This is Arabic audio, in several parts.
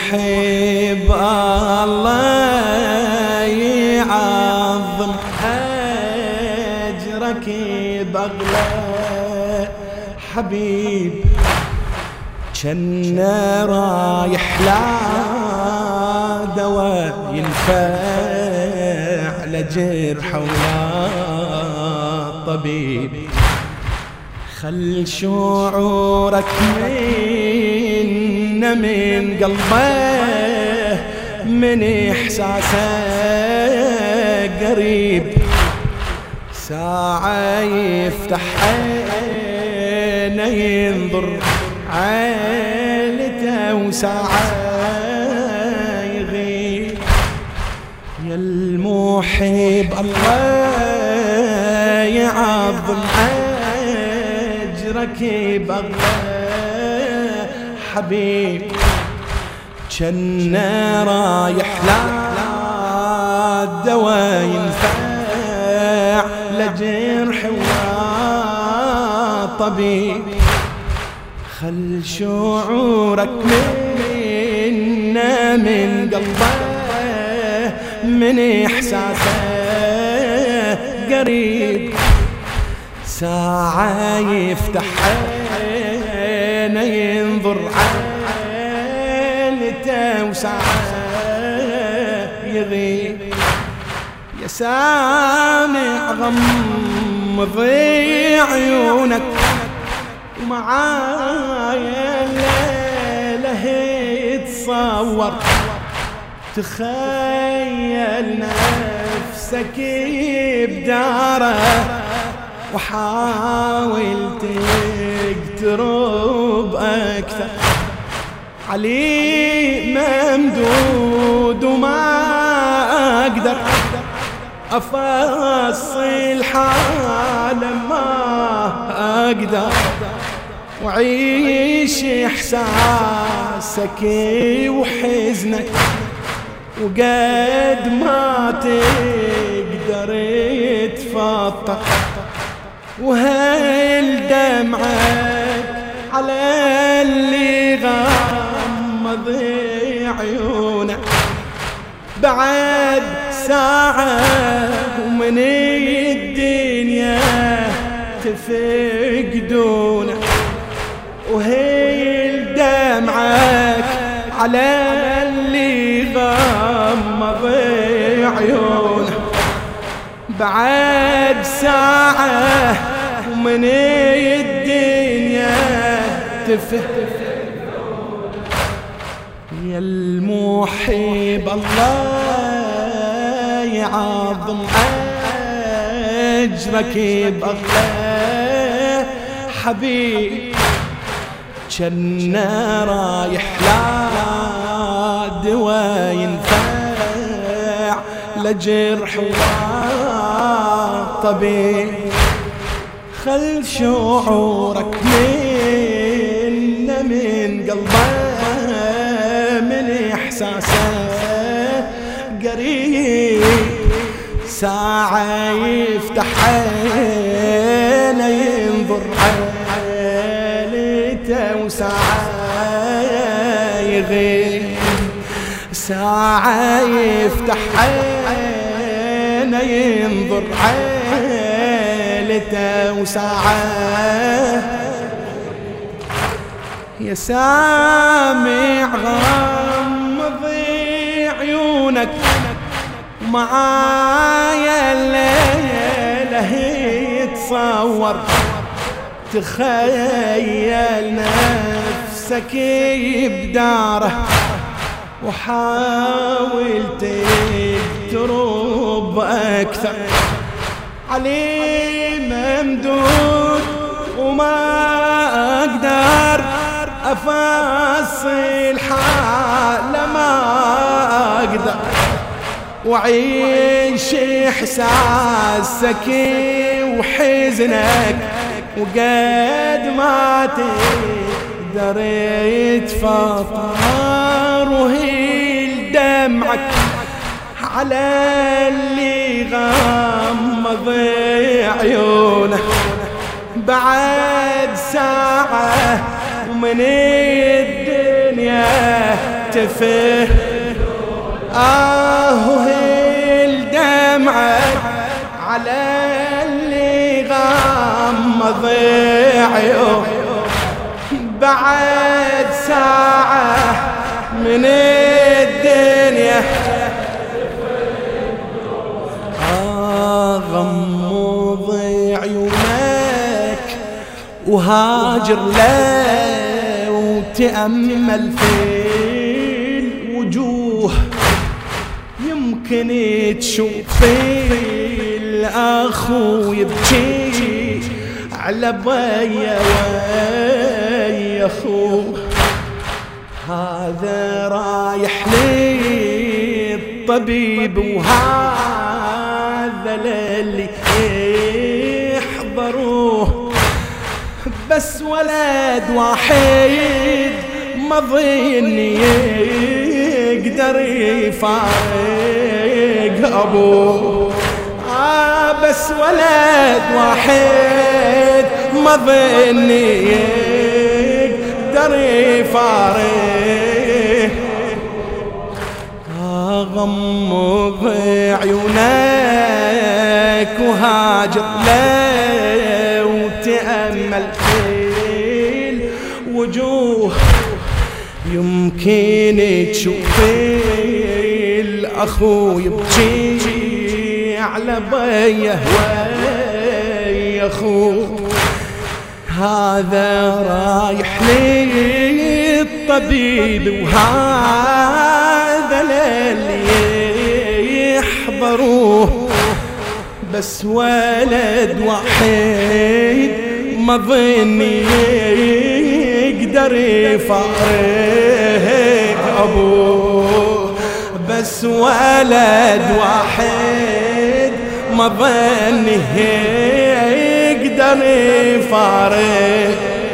المحب الله يعظم أجرك بأغلى حبيب جنة رايح لا دواء ينفع لجرح ولا طبيب خل شعورك من قلبه من إحساسه قريب ساعة يفتح عينه ينظر عيلته وساعة يغيب يا المحب الله يعظم أجرك بأغلى حبيب جنة رايح لا دواء ينفع لجرح ولا طبيب خل شعورك من قلبه من إحساسه قريب ساعة يفتح عينه ينظر عيلته وساعة يغيب يا سامع غمض عيونك ومعايا الليلة يتصور تخيل نفسك بداره وحاول تقترب أكثر علي ممدود وما أقدر أفصل حال ما أقدر وعيش إحساسك وحزنك وقد ما تقدر تفطر وهل دمعك على اللي غمض عيونه بعد ساعة ومن الدنيا تفقدونه وهل دمعك على اللي غمض عيونه بعد ساعة ومن الدنيا يا المحب الله يعظم أجرك بأغلى حبيب جنة رايح لا دواء ينفع لجرح ولا طبيب خل شعورك من قلبه من إحساسه قريب ساعة يفتح عينه ينظر عيلته وساعة يغيب ساعة يفتح عينه ينظر عيلته وساعة يا سامع غمض عيونك معايا الليلة يتصور تخيل نفسك بداره وحاول تقترب أكثر علي ممدود وما أقدر أفصل حال ما أقدر وعيش إحساسك وحزنك وقد ما تقدر تفطر وهي دمعك على اللي غمض عيونه بعد ساعة ومن الدنيا كتفه وهيل دمعك على اللي غمض عيونه بعد ساعة من الدنيا غمض عيونك وهاجر له وتأمل في الوجوه يمكن تشوف الأخو يبكي على بيا ويا أخوه هذا رايح للطبيب وهذا للي يحضروه بس ولد واحد ما ظن يقدر يفارق أبوه بس ولد واحد ما ظن يقدر يفارق غمض عيونك وهاجر له وتأمل في الوجوه يمكن تشوف الأخو يبكي على بيه ويا أخوه هذا رايح للطبيب وهذا للي يحضروه بس ولد واحد ما ظن يقدر يفارق أبوه بس ولد واحد ما ظن يقدر يفارق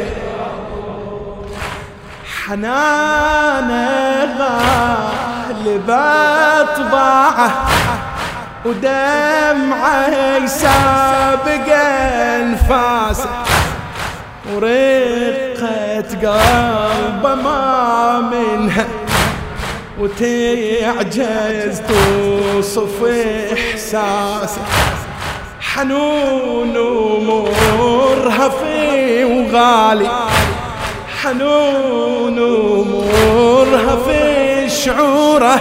حنانه غالب أطباعه ودمعه يسابق أنفاسه ورقة قلبه ما منها وتعجز توصف إحساسه حنون ومرهف وغالي حنون ومرهف شعوره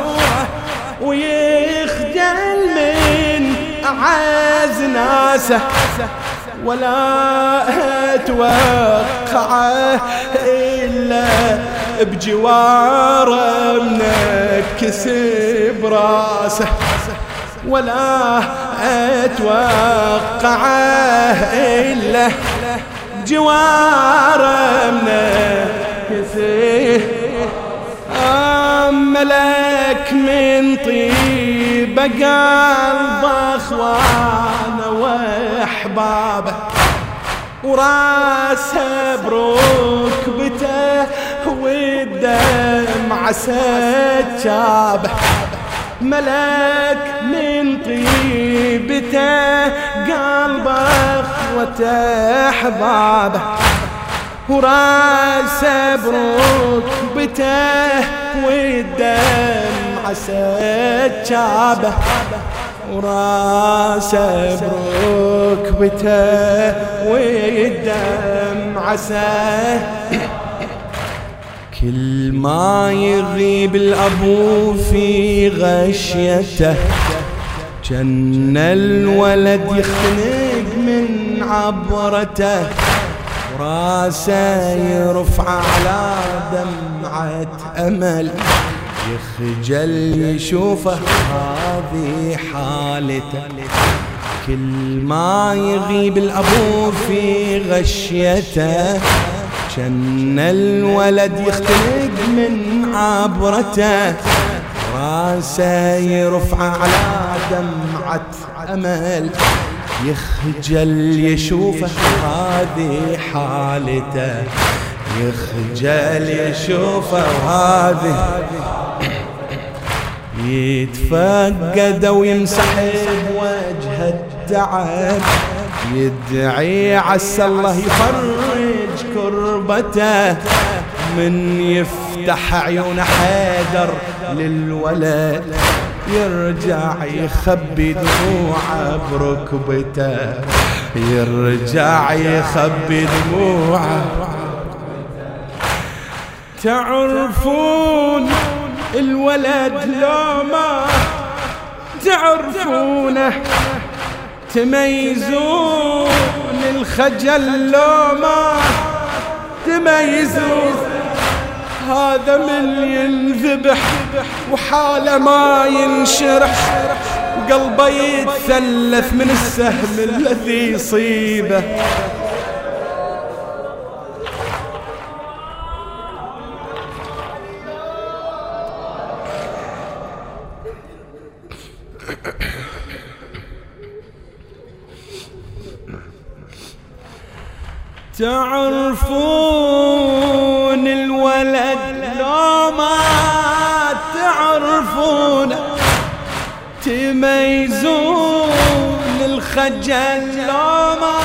ويخجل من أعز ناسه ولا أتوقعه إلا بجواره منكس براسه ولا أتوقعه إلا بجواره منكس ملك من طيب قلب أخوانه وأحبابه وراسه بركبته والدمع سجابه ملك من طيبته قلب أخوته أحبابه وراسه بركبته والدمع سجابه وراسه بركبته والدمع سجابه كل ما يغيب الأبو في غشيته جن الولد يخنق من عبرته وراسه يرفع على دمعة أمل يخجل يشوفه هذه حالته كل ما يغيب الأبو في غشيته جن الولد يختلق من عبرته راسه يرفع على دمعة أمل يخجل يشوفه هذه حالته يخجل يشوفه هذه يتفقد ويمسح بوجه التعب يدعي عسى الله يفرج كربته من يفتح عيون حيدر للولد يرجع يخبي دموعه بركبته، يرجع يخبي دموعه. تعرفون الولد لو ما تعرفونه، تميزون الخجل لو ما تميزون. هذا من ينذبح وحاله ما ينشرح، وقلبه يتثلث من السهم الذي يصيبه. تعرفون الولد لو ما تعرفونه، تميزون الخجل لو ما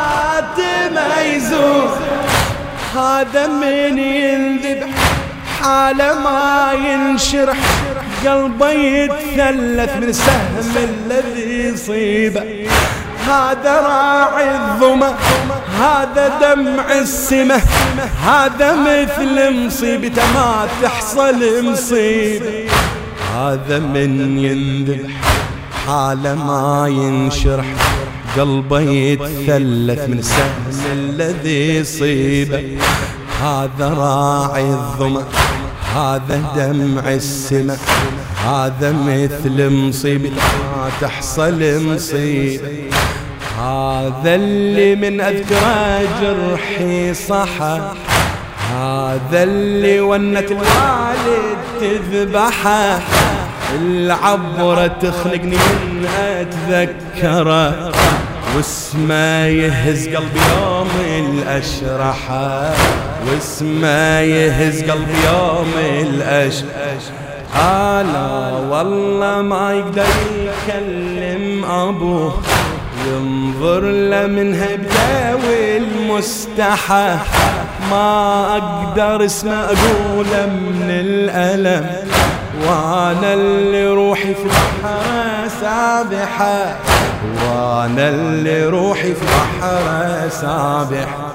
تميزون. هذا من ينذبح حاله ما ينشرح، قلبه يتثلث من السهم الذي يصيبه. هذا راعي الظما، هذا دمع السمة، هذا مثل مصيبته ما تحصل مصيبة. هذا من ينذبح حاله ما ينشرح، قلبه يتثلث من السهم الذي يصيبه. هذا راعي الظما، هذا دمع السمة، هذا مثل مصيبته ما تحصل مصيبة. هذا اللي من أذكره جرحي صحى، هذا اللي ونت الوالد تذبحه. العبرة تخنقني من أتذكره، واسمه يهز قلبي يوم الأشرحه، واسمه يهز قلبي يوم الأشرحه. لا والله ما يقدر يكلم أبوه، ينظر له من هبته والمستحى. ما أقدر اسمه أقوله من الألم، وأنا اللي روحي في البحر سابحة، وأنا اللي روحي في البحر سابحة.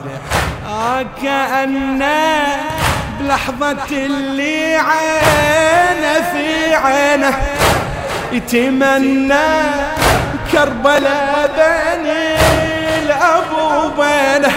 كأنه بلحظة اللي عينه في عينه يتمنى كربلاء بين الأب وبينه.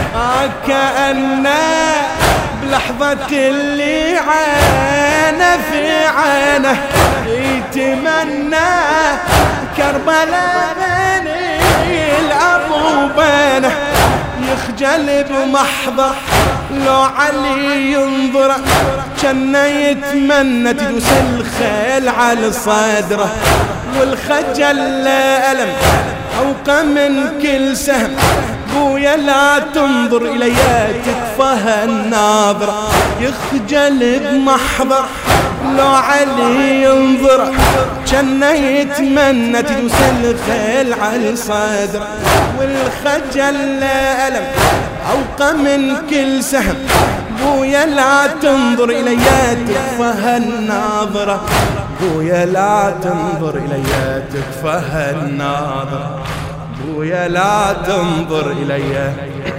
كأنه بلحظة اللي عينه في عينه يتمنى كربلاء بين الأب وبينه. يخجل بمحضر لو علي ينظر، كان يتمنى تدوس الخيل على صدره. والخجل ألم أوقى من كل سهم، بويا لا تنظر إلي تكفى الناظرة. يخجل بمحضر لو علي ينظر، كان يتمنى تدوس الخيل على صدره. والخجل ألم أوقى من كل سهم، بويا لا تنظر إلي تكفى الناظرة، بويا لا تنظر إلي تكفى الناظرة، بويا لا تنظر إلي.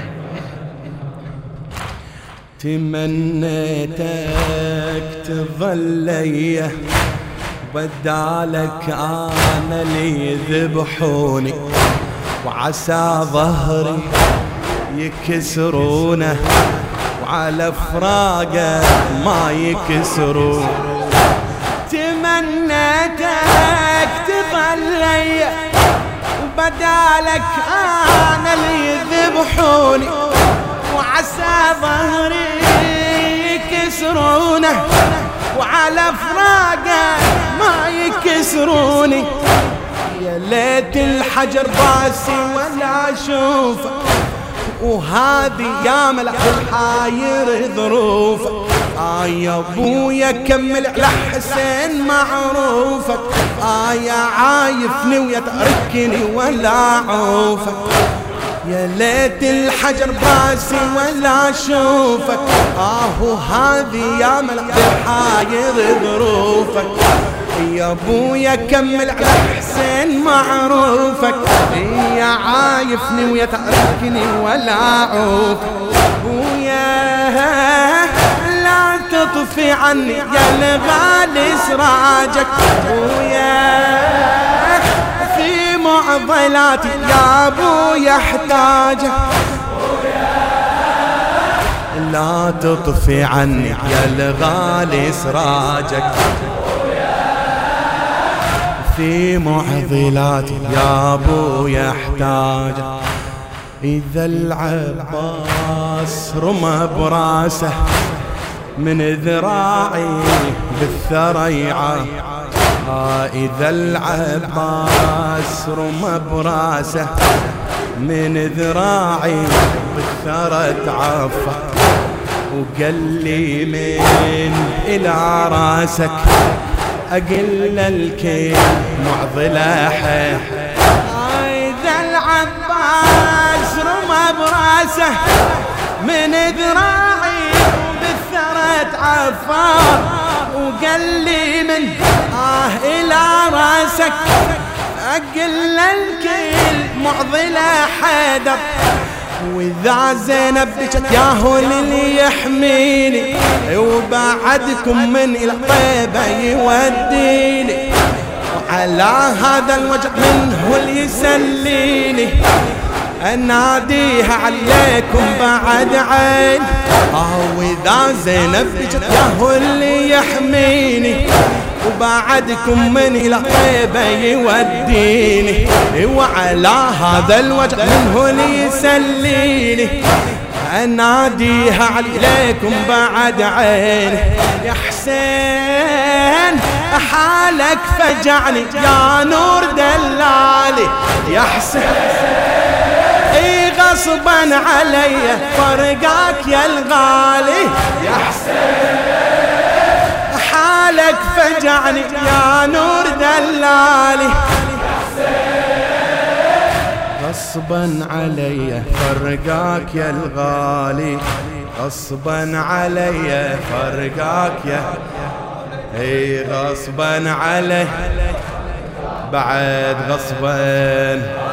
تمنيتك تظلي بدالك أنا اللي يذبحوني، وعسى ظهري يكسرونه، وعلى فراقه ما يكسرون. تمنيتك تظلي وبدالك أنا اللي يذبحوني، وعسى ظهري يكسرونه، وعلى فراقه ما يكسروني. يا ليت الحجر باسي ولا أشوفه، وهذه يا ملأ الحاير ظروفك. يا ابويا كمل على حسين معروفك، يا عايفني ويا تركني ولا عوفك. يا ليت الحجر براسي ولا اشوفك. هذه يا ملك حاير ظروفك. يا ابويا كمل على حسين معروفك. يا عايفني ويا تركني ولا عوفك. ابويا لا تطفي عني يا الغالي سراجك. ابويا في معضلاتي يا ابويا احتاجك. لا تطفي عني يا الغالي سراجك. في معضلاتي يا ابويا احتاجك. إذا العباس رمى براسه من ذراعي بالثرى يعاف. إذا العباس رمى براسه من ذراعي بالثرى تعافى. وقال لي من إلى راسك أقل الكيل معضلة حيح. إذا العباس رمى براسه من ذراعي بالثرى تعافى. وقال لي من إلى راسك أقل الكيل معضلة حيدر. وإذا زينب بجت ياهو اللي يحميني وبعدكم من إلى طيبة يوديني. وعلى هذا الوجه منه اللي يسليني أناديها عليكم بعد عين. وإذا زينب بجت ياهو اللي يحميني وبعدكم من إلى طيبة يوديني. وعلى هذا الوجه منه اللي يسليني أناديها عليكم بعد عيني. يا حسين حالك فجعني يا نور دلالي. يا حسين غصبا علي فرقاك يا الغالي. يا حسين حالك فجعني يا نور دلالي. غصبا علي فرقاك يا الغالي. غصبا علي فرقاك يا غصبا علي بعد غصبا